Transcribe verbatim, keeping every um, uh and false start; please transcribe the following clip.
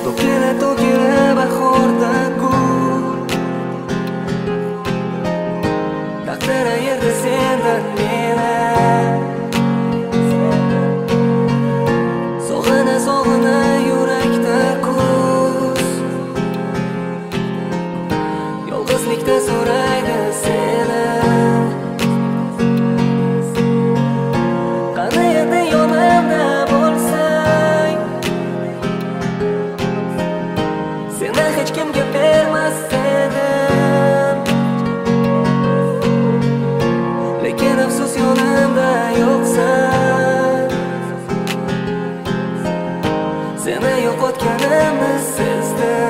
To'kila to'kila bahorda gul, taqdir ayirdi sendan meni. Sog'ina sog'ina yurakda kuz, yolg'izlikda so'raydi seni. Qani edi yonimda bo'lsang, seni hech kimga bermas edim. Lekin afsus yonimda yo'qsan, seni yo'qotganimni sezdim.